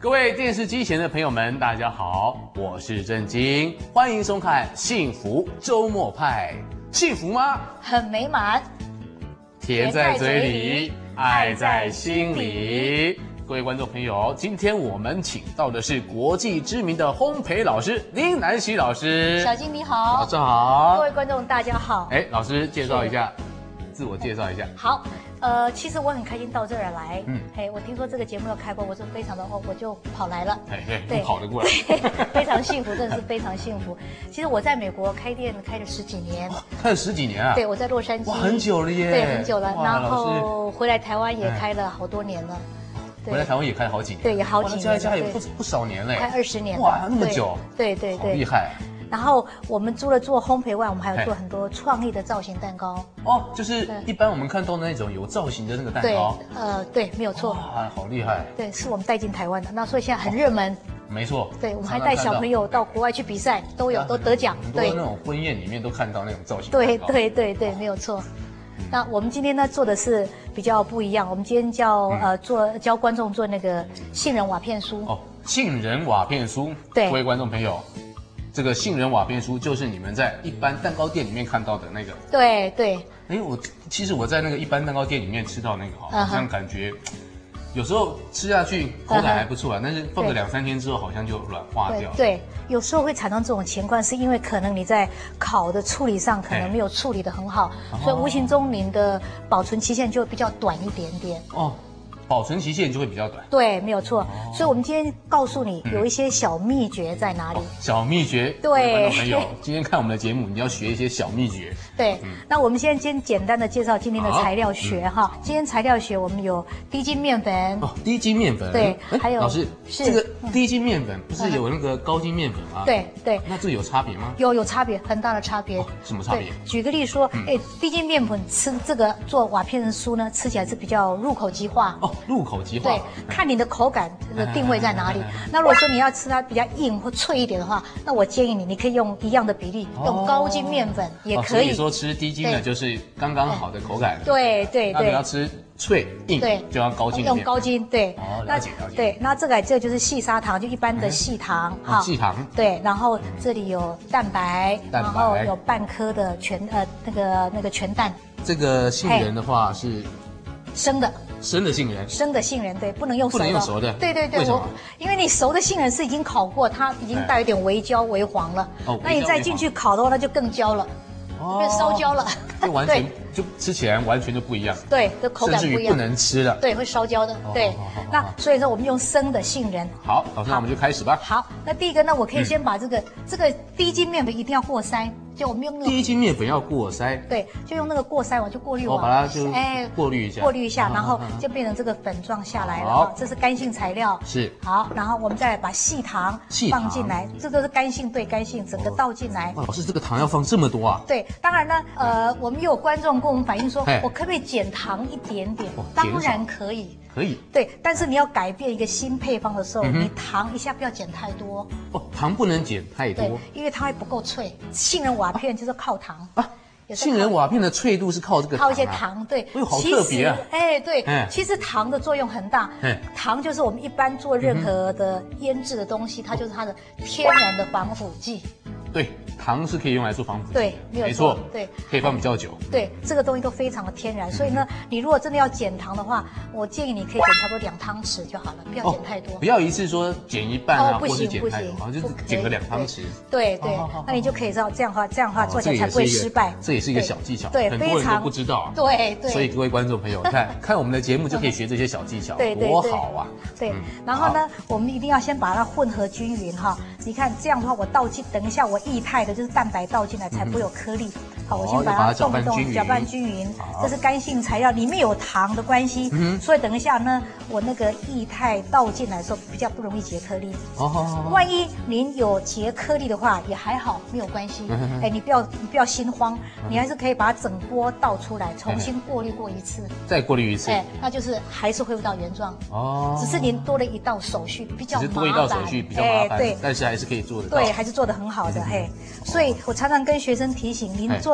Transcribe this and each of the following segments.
各位电视机前的朋友们，大家好，我是郑经，欢迎收看《幸福周末派》。幸福吗？ 很美满， 甜在嘴里，爱在心里。各位观众朋友，今天我们请到的是国际知名的烘焙老师林南希老师。 小金你好， 老师好。 各位观众大家好。 老师介绍一下，自我介绍一下。 好。其实我很开心到这儿来。我听说这个节目要开播，我是非常的我就跑来了。 对，跑得过来， 非常幸福，真的是非常幸福。其实我在美国开店开了10几年， 开了10几年啊？ 对，我在洛杉矶。 哇，很久了耶。 对，很久了。然后回来台湾也开了好多年了。 回来台湾也开了好几年。 对，也好几年。 加也不少年嘞。 开20年。 哇，那么久。 对， 好厉害。 然后我们除了做烘焙外，我们还有做很多创意的造型蛋糕。 哦，就是一般我们看到的那种有造型的那个蛋糕。 对，没有错。 哇，好厉害。 对，是我们带进台湾的，那所以现在很热门。 没错。 对，我们还带小朋友到国外去比赛，都得奖。 很多那种婚宴里面都看到那种造型。 对，没有错。那我们今天呢做的是比较不一样，我们今天教观众做那个杏仁瓦片酥。 哦，杏仁瓦片酥。 对， 各位观众朋友。这个杏仁瓦片酥就是你们在一般蛋糕店里面看到的那个。对。其实我在那个一般蛋糕店里面吃到那个好像感觉有时候吃下去口感还不错啊，但是放个2、3天之后好像就软化掉。 对，有时候会产生这种情况，是因为可能你在烤的处理上可能没有处理得很好，所以无形中您的保存期限就比较短一点点。哦。 保存期限就会比较短。 对，没有错。所以我们今天告诉你有一些小秘诀在哪里。 小秘诀。 对。 观众朋友，今天看我们的节目，你要学一些小秘诀。 对。那我们先简单的介绍今天的材料学哈。今天材料学我们有低筋面粉。 哦，低筋面粉。 对。还有老师，这个低筋面粉不是有那个高筋面粉吗？ 对。 那这有差别吗？ 有差别，很大的差别。 什么差别？ 举个例说，低筋面粉吃这个做瓦片酥呢，吃起来是比较入口即化。 哦，入口即化。 对，看你的口感的定位在哪里。那如果说你要吃它比较硬或脆一点的话，那我建议你可以用一样的比例，用高筋面粉也可以。所以说吃低筋的就是刚刚好的口感。 对。 那你要吃脆硬，就要高筋。 用高筋，对。 了解。 对，那这就是细砂糖，就一般的细糖。 细糖。 对，然后这里有蛋白，然后有半颗的那个全蛋。 这个杏仁的话是生的杏仁， 对，不能用熟的。 对， 为什么？ 因为你熟的杏仁是已经烤过，它已经带有点微焦微黄了。那你再进去烤的话，那就更焦了，变烧焦了。 就完全就吃起来完全就不一样。 对，这口感不一样， 甚至于不能吃了。 对，会烧焦的。对，那所以说我们用生的杏仁。 好，老师，那我们就开始吧。 好，那第一个呢，我可以先把这个低筋面粉一定要过筛。就我们用那个低筋面粉要过筛， 对，就用那个过筛网就过滤网， 把它就过滤一下， 然后就变成这个粉状下来了。好，这是干性材料。 是。 好，然后我们再来把细糖放进来，这都是干性对干性，整个倒进来。 老师，这个糖要放这么多啊？ 对，当然呢，我们有观众跟我们反映说，我可不可以减糖一点点？当然可以。 可以。 对，但是你要改变一个新配方的时候，你糖一下不要减太多。 哦，糖不能减太多。 对，因为它会不够脆。杏仁瓦片就是靠糖啊。 杏仁瓦片的脆度是靠这个靠一些糖，对。 好特别啊！ 对，其实糖的作用很大。糖就是我们一般做任何的腌制的东西，它就是它的天然的防腐剂。对， 糖是可以用来做防腐剂。 对，没错。 对，可以放比较久。 对，这个东西都非常的天然，所以呢，你如果真的要减糖的话，我建议你可以减差不多2汤匙就好了，不要减太多。 不要一次说减一半啊，或是减太多，就是减个2汤匙。 对，那你就可以知道这样的话做起来才不会失败。 这也是一个小技巧， 对， 很多人都不知道。 对， 所以各位观众朋友，看我们的节目就可以学这些小技巧，多好啊！ 对，然后呢，我们一定要先把它混合均匀哈。你看这样的话，我倒进，等一下我液态的就是蛋白倒进来，才不会有颗粒。好，我先把它动一动，搅拌均匀。这是干性材料，里面有糖的关系，所以等一下呢，我那个液态倒进来的时候比较不容易结颗粒。万一您有结颗粒的话，也还好，没有关系。你不要心慌，你还是可以把整锅倒出来，重新过滤过一次， 再过滤一次。 那就是还是恢复到原状。只是您多了一道手续，比较麻烦。 多一道手续比较麻烦，对，但是还是可以做得到。 对，还是做得很好的。所以我常常跟学生提醒，您做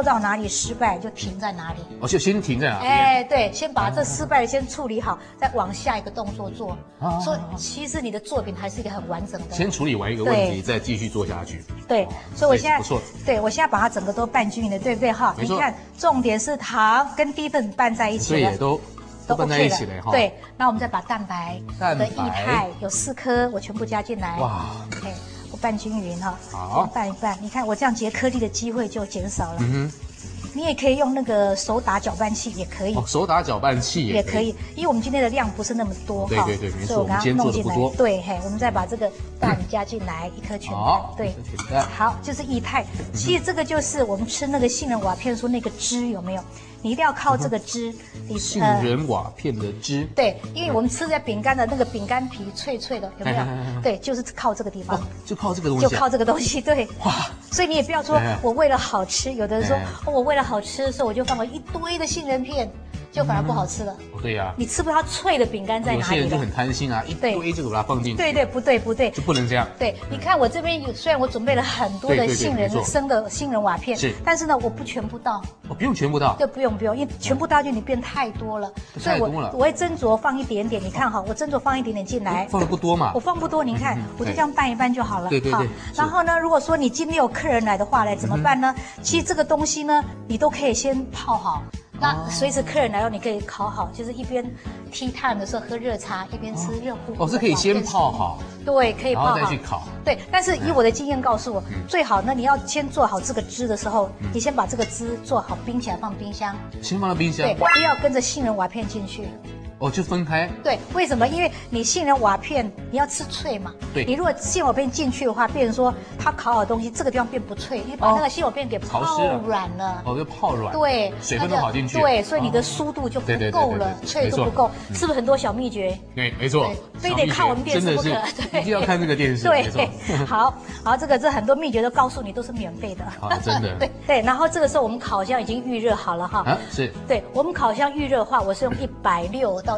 做到哪里失败就停在哪里。 我就先停在哪边？ 哎，对，先把这失败的先处理好，再往下一个动作做。所以其实你的作品还是一个很完整的。 先处理完一个问题，再继续做下去。 对，所以我现在不错。 对，我现在把它整个都拌均匀的，对不对哈？你看，重点是糖跟低粉拌在一起了， 所以也都拌在一起了哈。 对，那我们再把蛋白的液态有4颗，我全部加进来。哇 ，OK， 我拌均匀哈。好，拌一拌。你看我这样结颗粒的机会就减少了。你也可以用那个手打搅拌器，也可以。手打搅拌器也可以，因为我们今天的量不是那么多。对对对，没错，我们今天做的不多。对，嘿，我们再把这个蛋加进来，1颗全蛋。对，好，就是液态。其实这个就是我们吃那个杏仁瓦片酥那个汁，有没有？你一定要靠这个汁， 杏仁瓦片的汁。 对，因为我们吃在饼干的那个饼干皮脆脆的，有没有？对，就是靠这个地方。就靠这个东西。就靠这个东西，对。哇！所以你也不要说我为了好吃，有的人说我为了好吃的时候我就放了一堆的杏仁片。就反而不好吃了。对呀，你吃不到脆的饼干在哪里？有些人就很贪心啊，一堆就把它放进去。对对，不对不对，就不能这样。对，你看我这边虽然我准备了很多的杏仁生的杏仁瓦片，是，但是呢，我不全部倒。哦，不用全部倒。对，不用，因为全部倒进去变太多了。太多了。我会斟酌放一点点，你看哈，我斟酌放一点点进来。放的不多嘛。我放不多，你看，我就这样拌一拌就好了。对对对。然后呢，如果说你今天有客人来的话呢，怎么办呢？其实这个东西呢，你都可以先泡好。那随时客人来后，你可以烤好，就是一边踢炭的时候喝热茶，一边吃热乎乎。哦，是可以先泡好。对，可以泡好，然后再去烤。对，但是以我的经验告诉我，最好呢，你要先做好这个汁的时候，你先把这个汁做好，冰起来放冰箱。先放到冰箱。对，不要跟着杏仁瓦片进去。哦，就分开。对，为什么？因为你杏仁瓦片你要吃脆嘛。对。你如果杏仁瓦片进去的话，变成说它烤好的东西，这个地方变不脆，你把那个杏仁瓦片给泡软了。哦，就泡软。对，水分都跑进去。对，所以你的酥度就不够了，脆度不够，是不是很多小秘诀？对，没错。非得看我们电视不可。对，一定要看这个电视。对，好，这很多秘诀都告诉你，都是免费的。啊，真的。对对，然后这个时候我们烤箱已经预热好了哈。啊，是。对，我们烤箱预热的话，我是用160到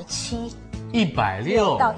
170，160到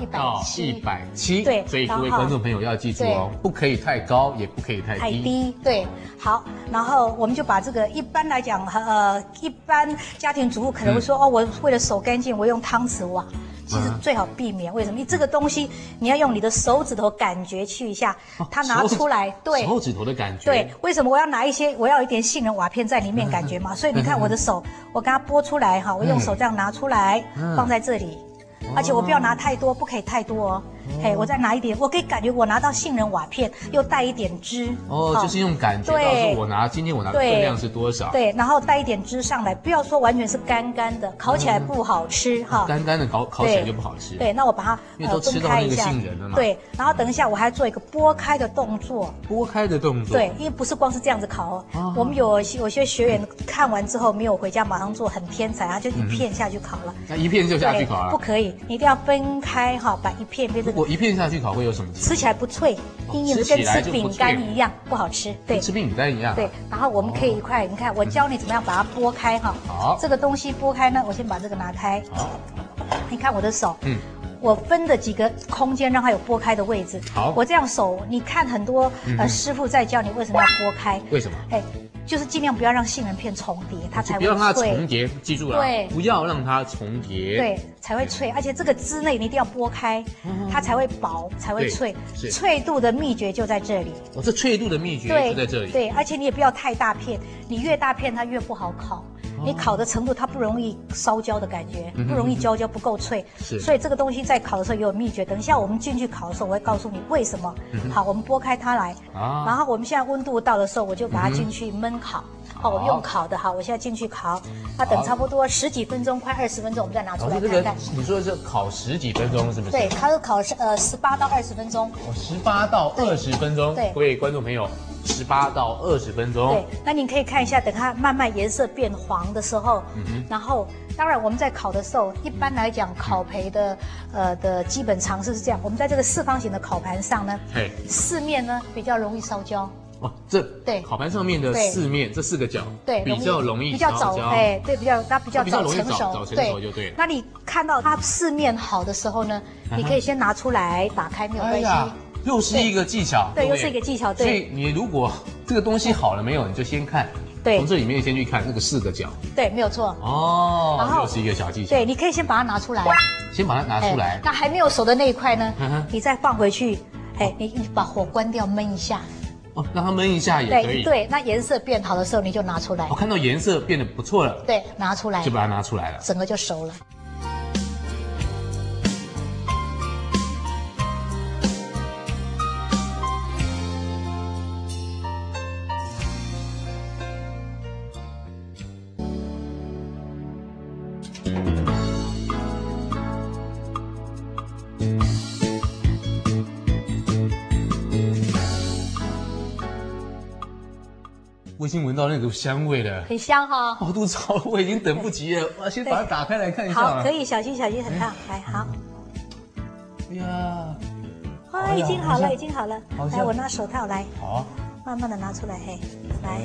170，对，所以各位观众朋友要记住哦，不可以太高，也不可以太低。对，好，然后我们就把这个一般来讲，一般家庭主妇可能会说，哦，我为了手干净，我用汤匙挖。其实最好避免，为什么？你这个东西你要用你的手指头感觉去一下，它拿出来，对，手指头的感觉，对。为什么我要拿我要有一点杏仁瓦片在里面感觉嘛？所以你看我的手，我给它拨出来哈，我用手这样拿出来，放在这里，而且我不要拿太多，不可以太多哦。嘿，我再拿一点，我可以感觉我拿到杏仁瓦片，又带一点汁。哦，就是用感觉告诉我今天我拿的分量是多少。对，然后带一点汁上来，不要说完全是干干的，烤起来不好吃哈。干干的烤起来就不好吃。对，那我把它分开一下。对，然后等一下我还做一个剥开的动作。剥开的动作。对，因为不是光是这样子烤哦。我们有些学员看完之后没有回家马上做，很天才，他就一片下去烤了。那一片就下去烤了？不可以，你一定要分开哈，把一片变成。我一片下去烤会有什么？吃起来不脆，因为跟吃饼干一样不好吃。对，吃饼干一样。对，然后我们可以一块，你看我教你怎么样把它剥开哈。好，这个东西剥开呢，我先把这个拿开。好，你看我的手，我分的几个空间让它有剥开的位置。好，我这样手，你看很多师傅在教你为什么要剥开？为什么？哎。就是尽量不要让杏仁片重叠，它才会脆。不要让它重叠，记住了。对，不要让它重叠。对，才会脆。而且这个汁呢，你一定要剥开，它才会薄，才会脆。脆度的秘诀就在这里。哦，这脆度的秘诀就在这里。对，而且你也不要太大片，你越大片它越不好烤。你烤的程度它不容易烧焦的感觉，不容易焦不够脆。是。所以这个东西在烤的时候也有秘诀。等一下我们进去烤的时候，我会告诉你为什么。好，我们剥开它来。啊。然后我们现在温度到的时候，我就把它进去焖烤。哦，我用烤的哈，我现在进去烤，它等差不多10几分钟，快20分钟，我们再拿出来看看。你说的是烤10几分钟是不是？对，它是烤18到20分钟。哦，18到20分钟。对，各位观众朋友，18到20分钟。对，那你可以看一下，等它慢慢颜色变黄的时候，然后当然我们在烤的时候，一般来讲烤焙的基本常识是这样，我们在这个四方形的烤盘上呢，四面呢比较容易烧焦。哦，这对烤盘上面的四面这4个角，对比较容易烧焦，对，它比较早成熟，就对。那你看到它四面好的时候呢，你可以先拿出来打开，没有关系。又是一个技巧，对，又是一个技巧，对。所以你如果这个东西好了没有，你就先看对， 从这里面先去看那个4个角。 对，没有错。 哦，然后又是一个小技巧。 对，你可以先把它拿出来。 先把它拿出来。 那还没有熟的那一块呢，你再放回去。你把火关掉，焖一下。 哦，让它焖一下也可以。 对，那颜色变好的时候，你就拿出来。 我看到颜色变得不错了。 对，拿出来。 就把它拿出来了， 整个就熟了。 我已经闻到那个香味了， 很香哈！ 好肚子好，我已经等不及了，我先把它打开来看一下。 好，可以，小心，小心，很烫。来，好。 哎呀， 啊，已经好了，已经好了。来，我拿手套来。好。慢慢的拿出来，嘿，来。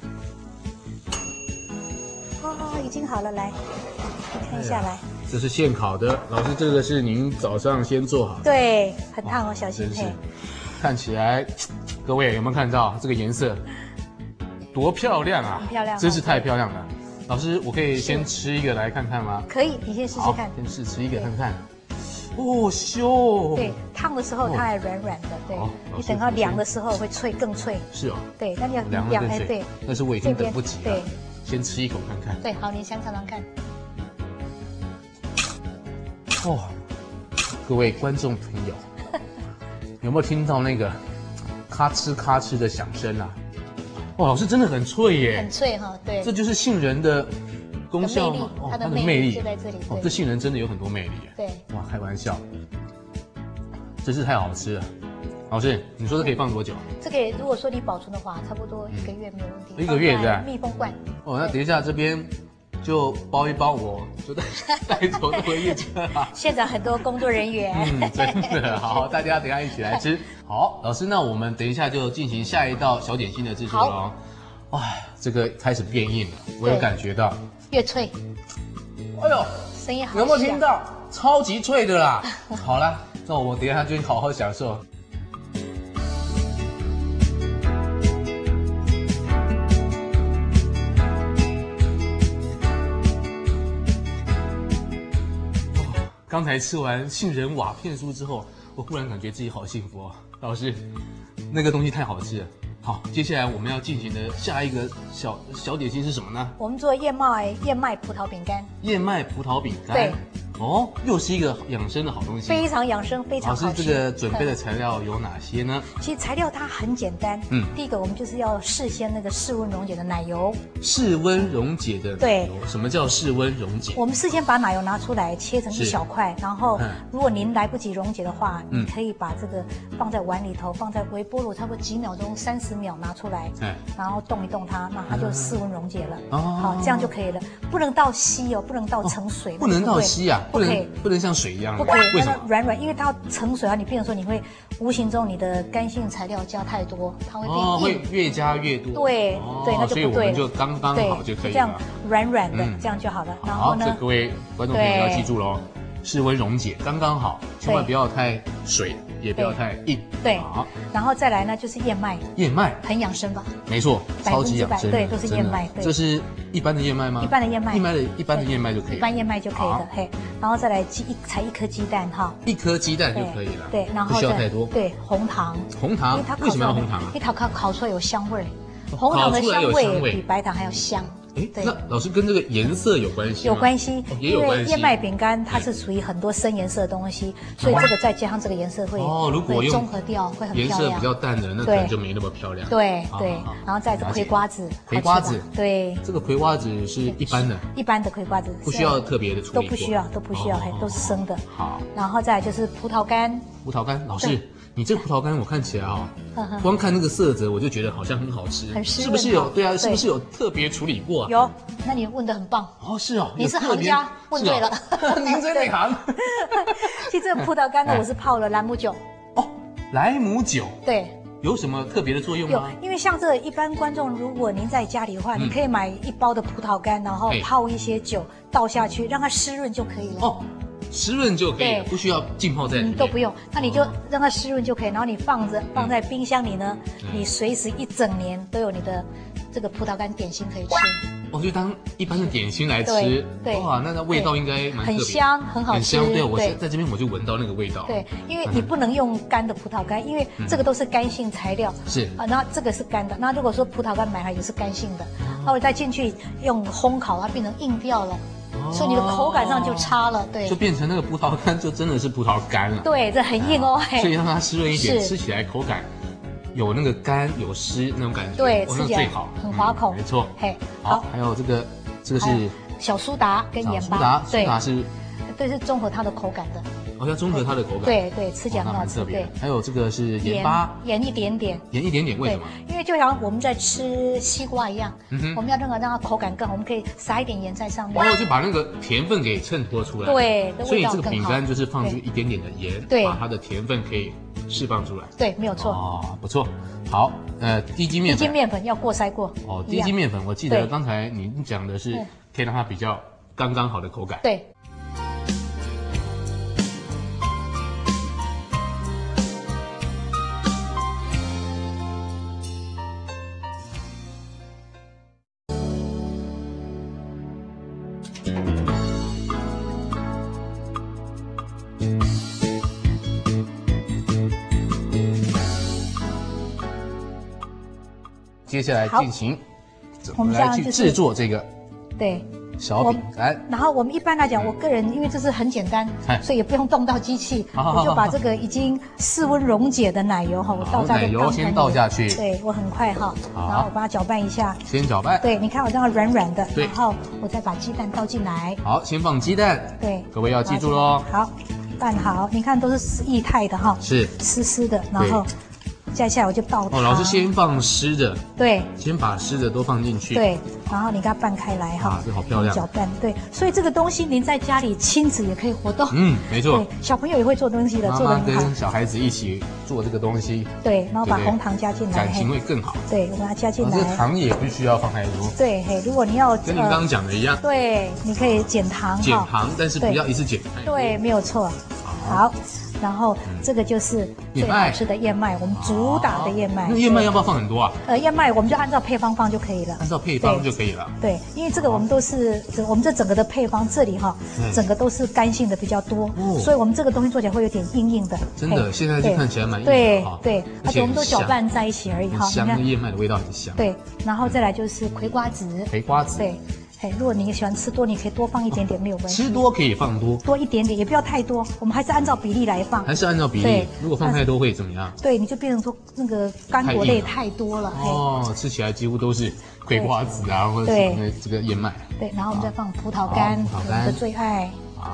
哦，已经好了，来，你看一下来。 这是现烤的，老师，这个是您早上先做好的。 对，很烫哦，小心嘿。 看起来，各位有没有看到这个颜色？多漂亮啊！ 很漂亮， 真是太漂亮了。老师，我可以先吃一个来看看吗？ 可以，你先试试看。 先试吃一个看看。哦，咻！ 对，烫的时候它还软软的，对。你等到凉的时候会脆，更脆。 是哦。 对，那你要凉了更脆。但是我已经等不及了。对，先吃一口看看。 对，好，你先尝尝看。 哇，各位观众朋友，有没有听到那个咔哧咔哧的响声啊？哇，老师真的很脆耶！ 很脆哈，对， 这就是杏仁的功效吗？ 它的魅力就在这里。 哦，这杏仁真的有很多魅力耶。 对， 哇，开玩笑，真是太好吃了。老师，你说这可以放多久？ 这个如果说你保存的话，差不多1个月没有问题。 1个月是吧？ 密封罐。 哦，那等一下这边就包一包，我就带走回业绩了。 现场很多工作人员。 真的好，大家等一下一起来吃。好，老师，那我们等一下就进行下一道小点心的制作了。哇，这个开始变硬了，我有感觉到。 越脆。 哎呦， 声音好。 有没有听到？超级脆的啦！好啦，那我等一下就好好享受。刚才吃完杏仁瓦片酥之后，我忽然感觉自己好幸福哦。老师，那个东西太好吃了。好，接下来我们要进行的下一个小点心是什么呢？ 我们做燕麦葡萄饼干。燕麦葡萄饼干。 对。 哦，又是一个养生的好东西， 非常养生，非常好吃。 老师，这个准备的材料有哪些呢？ 其实材料它很简单，第一个我们就是要事先那个室温溶解的奶油。 室温溶解的奶油，什么叫室温溶解？ 我们事先把奶油拿出来，切成一小块，然后如果您来不及溶解的话，你可以把这个放在碗里头，放在微波炉差不多几秒钟，30秒拿出来，然后动一动它，那它就室温溶解了。好，这样就可以了，不能倒稀哦，不能倒成水， 不能倒稀啊。不能像水一样， 不可以， 为什么？ 软软，因为它要成水啊，你变成说你会无形中你的干性材料加太多，它会变硬， 会越加越多。 对对，那就不对了。所以我们就刚刚好就可以了， 这样软软的，这样就好了。然后呢， 这各位观众朋友要记住喽，室温溶解刚刚好，千万不要太水，也不要太硬。 对，好，然后再来呢就是燕麦。 燕麦很养生吧？ 没错，超级养生。 对，都是燕麦。 这是一般的燕麦吗？ 一般的燕麦。 一般的燕麦就可以。 一般燕麦就可以了，嘿。然后再来才1颗鸡蛋哈。 1颗鸡蛋就可以了。 对，然后不需要太多。 对，红糖。 红糖？为什么要红糖啊？ 因为它烤出来有香味，红糖的香味比白糖还要香。 那老师跟这个颜色有关系吗？ 有关系， 也有关系。 因为燕麦饼干它是属于很多深颜色的东西，所以这个再加上这个颜色会如果综合掉，会很漂亮。 颜色比较淡的，那可能就没那么漂亮。 对对，然后再是葵瓜子。 葵瓜子， 对， 这个葵瓜子是一般的。 一般的葵瓜子不需要特别的处理。 都不需要，都是生的。 好， 然后再来就是葡萄干。 葡萄干，老师。你这个葡萄干我看起来光看那个色泽我就觉得好像很好吃，是不是有？对啊，是不是有特别处理过啊？ 有，那你问得很棒哦，是哦， 你是行家，问对了， 您真内行。 其实这个葡萄干呢，我是泡了莱姆酒。 哦，莱姆酒， 对， 有什么特别的作用吗？ 有，因为像这一般观众，如果您在家里的话，你可以买1包的葡萄干，然后泡一些酒倒下去，让它湿润就可以了。哦。 湿润就可以了，不需要浸泡在里面， 都不用。那你就让它湿润就可以，然后你放在冰箱里呢，你随时1整年都有你的这个葡萄干点心可以吃。 我就当一般的点心来吃。对，哇，那味道应该蛮特别， 很香，很好吃。很香，对，我在这边我就闻到那个味道。 对，因为你不能用干的葡萄干，因为这个都是干性材料。 是啊，那这个是干的。那如果说葡萄干买来也是干性的，那我再进去用烘烤，它变成硬掉了。所以你的口感上就差了，对， 就变成那个葡萄干就真的是葡萄干了， 对，这很硬哦， 所以让它湿润一点，吃起来口感有那个干有湿那种感觉， 对，吃起来最好， 很滑口， 没错。 嘿， 好，还有这个是小苏打跟盐巴， 苏打是， 对，是综合它的口感的。 要综合它的口感， 对，吃起来很好吃。对， 还有这个是盐巴， 盐一点点， 盐一点点，为什么？ 因为就像我们在吃西瓜一样，我们要让它口感更好，我们可以撒一点盐在上面， 然后就把那个甜分给衬托出来。 对， 所以这个饼干就是放入一点点的盐， 对， 把它的甜分可以释放出来。 对，没有错。 哦，不错。好，低筋面粉， 低筋面粉要过筛过。 哦，低筋面粉，我记得刚才您讲的是可以让它比较刚刚好的口感。 对。 接下来进行，我们来去制作这个对小饼干。 然后我们一般来讲，我个人因为这是很简单，所以也不用动到机器，我就把这个已经室温溶解的奶油哈，我倒在奶油先倒下去， 对我很快哈，然后我把它搅拌一下， 先搅拌， 对，你看我这样软软的，然后我再把鸡蛋倒进来， 好，先放鸡蛋， 对， 各位要记住喽， 好，拌好，你看都是液态的哈， 是湿湿的，然后。接下来我就倒糖。 老师先放湿的， 对， 先把湿的都放进去， 对，然后你给它拌开来哈， 这好漂亮， 搅拌，对，所以这个东西您在家里亲子也可以活动， 没错， 对，小朋友也会做东西的，做得很好， 跟小孩子一起做这个东西， 对，然后把红糖加进来， 感情会更好， 对，我把它加进来， 这糖也不需要放太多， 对，如果你要跟您刚刚讲的一样， 对，你可以减糖， 但是不要一次减太多， 对，没有错，好。然后这个就是最好吃的燕麦，我们主打的燕麦。 那燕麦要不要放很多啊？ 燕麦我们就按照配方放就可以了。 按照配方就可以了。 对，因为这个我们都是我们这整个的配方这里哈，整个都是干性的比较多，所以我们这个东西做起来会有点硬硬的。 真的，现在就看起来蛮硬的。对，而且我们都搅拌在一起而已哈。 香，那燕麦的味道很香。 对，然后再来就是葵瓜子。 葵瓜子。 对。如果你喜欢吃多，你可以多放一点点，没有关系。 吃多可以放多一点点，也不要太多。我们还是按照比例来放。 还是按照比例。如果放太多会怎么样？ 对，你就变成说那个干果类太多了。 哦，吃起来几乎都是葵瓜子啊，或者是这个燕麦。 对，然后我们再放葡萄干，我们的最爱。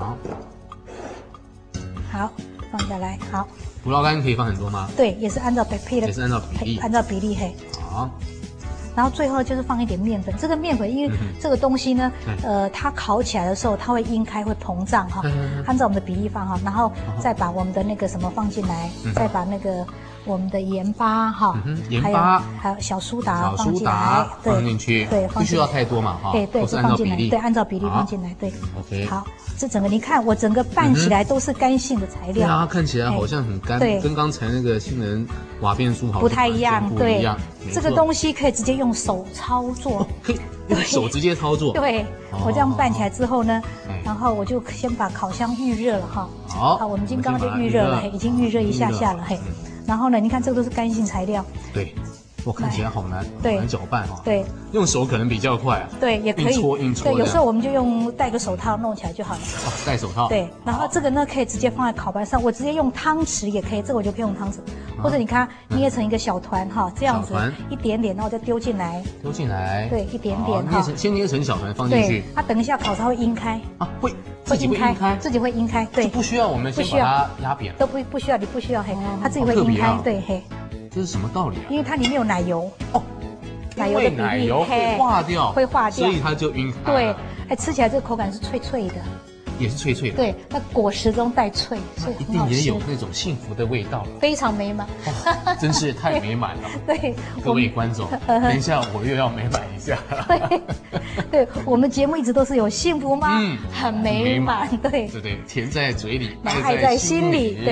好，放下来。好。 葡萄干可以放很多吗？ 对，也是按照配的。 也是按照比例。 按照比例嘿。 好。 然后最后就是放一点面粉，这个面粉因为这个东西呢，它烤起来的时候它会晕开，会膨胀哈，按照我们的比例放哈，然后再把我们的那个什么放进来，再把那个我们的盐巴哈，还有小苏打放进来， 放进去， 对， 不需要太多嘛哈， 对，就放进来，对，按照比例放进来，对 ，OK， 好，这整个你看我整个拌起来都是干性的材料， 对啊，看起来好像很干，跟刚才那个杏仁瓦变酥好不太一样，对，这个东西可以直接用手操作， 可以用手直接操作， 对，我这样拌起来之后呢，然后我就先把烤箱预热了哈，好，我们已经刚刚就预热了，已经预热一下下了嘿。然后呢？你看这个都是干性材料。 对，我看起来好难，好难搅拌哈。 对， 用手可能比较快啊。 对，也可以。 硬搓。 对，有时候我们就用戴个手套弄起来就好了。 哦，戴手套。 对，然后这个呢可以直接放在烤盘上，我直接用汤匙也可以，这个我就可以用汤匙，或者你看捏成一个小团哈，这样子一点点，然后再丢进来。 丢进来。 对，一点点哈。 先捏成小团放进去。 它等一下烤它会晕开。 啊，会。自己会晕开， 自己会晕开，对， 不需要我们先把它压扁， 都不需要，你不需要嘿，它自己会晕开，对嘿。 这是什么道理啊？ 因为它里面有奶油哦， 奶油的奶油会化掉，所以它就晕开。 对，吃起来这个口感是脆脆的， 也是脆脆的。 对，那果实中带脆，所以一定也有那种幸福的味道， 非常美满， 真是太美满了。 对， 各位观众，等一下我又要美满一下。 对，我们节目一直都是有幸福吗？很美满，对， 对，甜在嘴里， 爱在心里，对。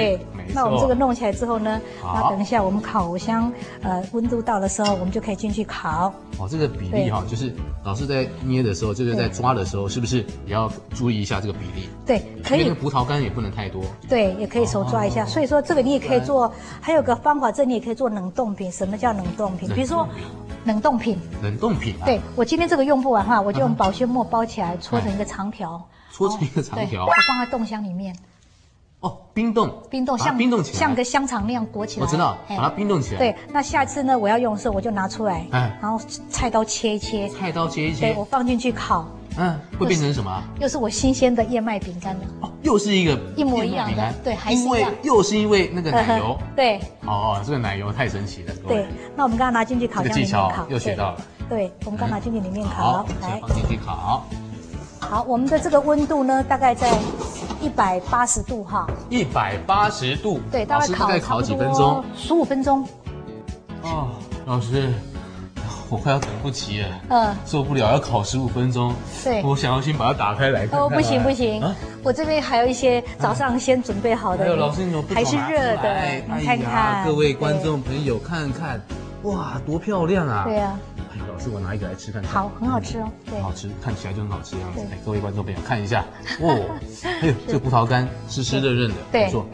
那我们这个弄起来之后呢，那等一下我们烤箱温度到的时候，我们就可以进去烤。 哦，这个比例哈，就是老师在捏的时候，就是在抓的时候，是不是也要注意一下这个比例？ 对，可以。 因为葡萄干也不能太多。 对，也可以手抓一下。所以说这个你也可以做，还有个方法，这你也可以做冷冻品。什么叫冷冻品？比如说冷冻品。 冷冻品啊。 对，我今天这个用不完的话，我就用保鲜膜包起来，搓成一个长条。 搓成一个长条。 我放在冻箱里面。 哦，冰冻像冰冻起来， 像个香肠那样裹起来。 我知道，把它冰冻起来。 对，那下次呢，我要用的时候我就拿出来，然后菜刀切一切。 菜刀切一切。 对，我放进去烤。 会变成什么？ 又是我新鲜的燕麦饼干了。 哦，又是一个一模一样的，对，还是一样。 因为那个奶油。 对。 哦，这个奶油太神奇了。 对，那我们刚刚拿进去烤箱里面烤。 又学到了。 对，我们刚拿进去里面烤， 来放进去烤。 好，我们的这个温度呢，大概在180度哈。 180度。 对，大概烤几分钟 ？15分钟。 哦，老师，我快要等不及了。受不了，要烤15分钟。 对， 我想要先把它打开来看看。 哦，不行，我这边还有一些早上先准备好的。 还有老师，你怎么不还是热的？你看看， 各位观众朋友看看，哇，多漂亮啊！ 对啊。 老师，我拿一个来吃看看。 好，很好吃哦。对， 好吃，看起来就很好吃的样子。哎，各位观众朋友看一下，哦，哎呦，这个葡萄干湿湿润润的， 对， 不错。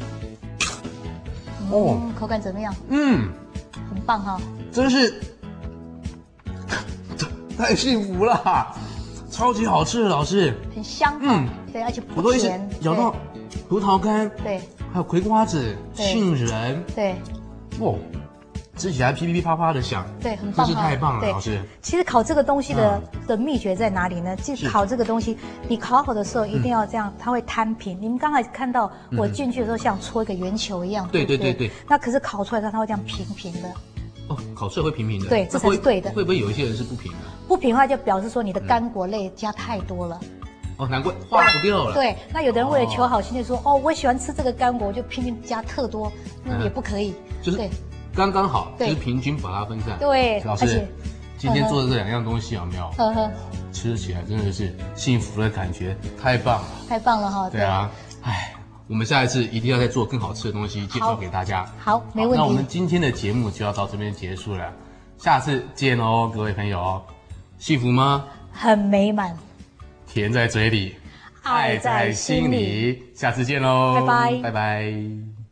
口感怎么样？很棒哈。 真是太幸福了，超级好吃的老师。 很香。对，而且不甜。 咬到葡萄干， 对， 还有葵瓜子、杏仁， 对， 哇。吃起来噼噼啪啪的响， 对，很棒， 真是太棒了，老师。 其实烤这个东西的秘诀在哪里呢？就是烤这个东西，你烤好的时候一定要这样，它会摊平。你们刚才看到我进去的时候，像搓一个圆球一样， 对。 那可是烤出来的时候，它会这样平平的。 哦，烤出来会平平的。 对，这才是对的。 会不会有一些人是不平的？ 不平的话，就表示说你的干果类加太多了。 哦，难怪化不掉了。 对，那有的人为了求好心，就说哦，我喜欢吃这个干果，我就拼命加特多，那也不可以。 就是对。刚刚好，就是平均把它分散。 对， 老师，今天做的这2样东西有没有？吃起来真的是幸福的感觉，太棒了！ 太棒了哈！ 对啊，我们下一次一定要再做更好吃的东西介绍给大家。 好，没问题。 那我们今天的节目就要到这边结束了，下次见哦，各位朋友，幸福吗？ 很美满， 甜在嘴里，爱在心里，下次见喽， 拜拜， 拜拜。